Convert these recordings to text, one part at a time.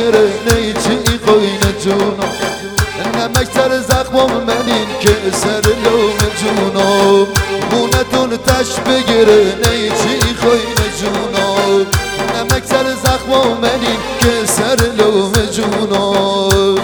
بگیره نیچی خوین جونم نمک سر زخمم منین که سر لوم جونم خونتون تش بگیره نیچی خوین جونم نمک سر زخمم منین که سر لوم جونم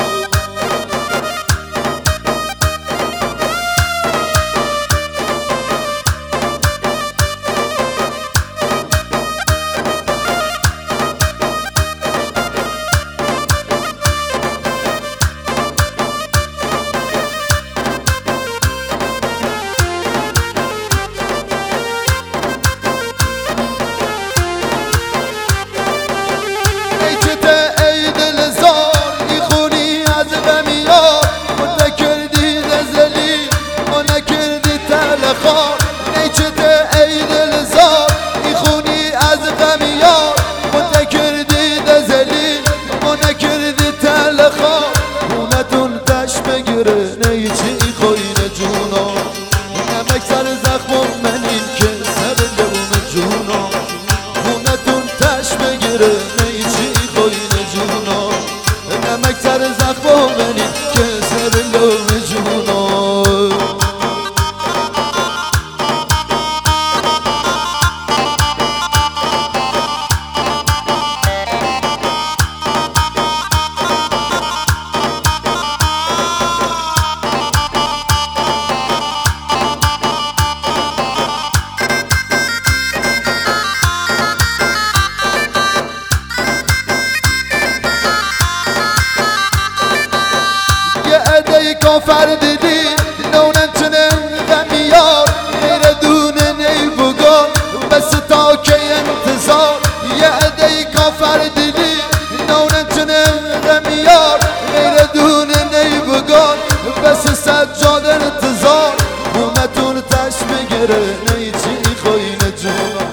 کافر دیدی نونن چنم غمیار غیر دونه نیبگان بس تا که انتظار یه عده کافر دیدی نونن چنم غمیار غیر دونه نیبگان بس سجاد انتظار خونتون تش بگیره نیچی خوین جونم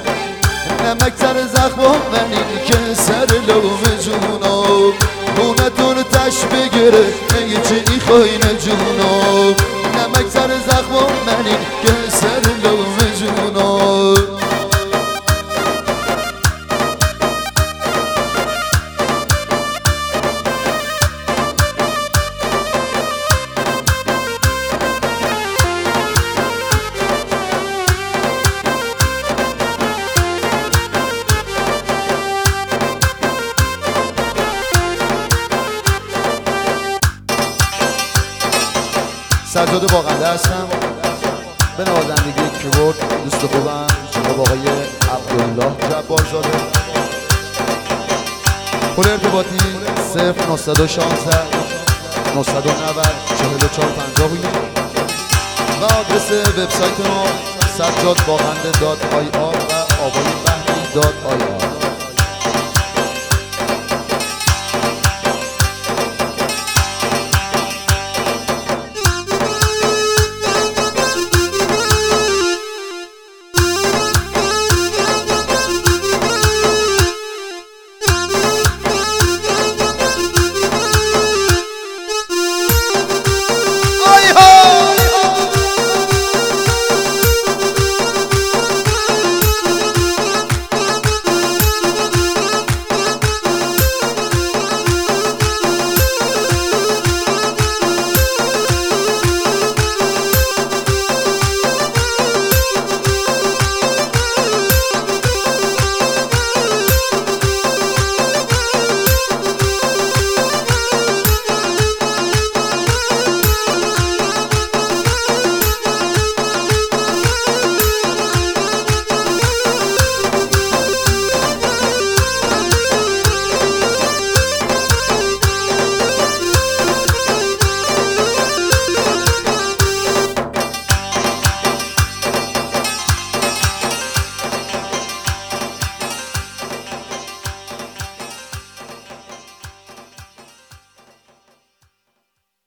نمک سر زخمم منین که سر لوم جونم خونتون تش بگیره نیچی خوین جونم نمک سر زخمم منین که سر لوم جونم سجاد باغنده هستم به نوازندگی کیبورد دوست خوبم جناب آقای عبدالله جبارزاده پول ارتباطی 0916 990 4451 و آدرس وبسایت ما sajadbaghande.ir و آقای بهری.ir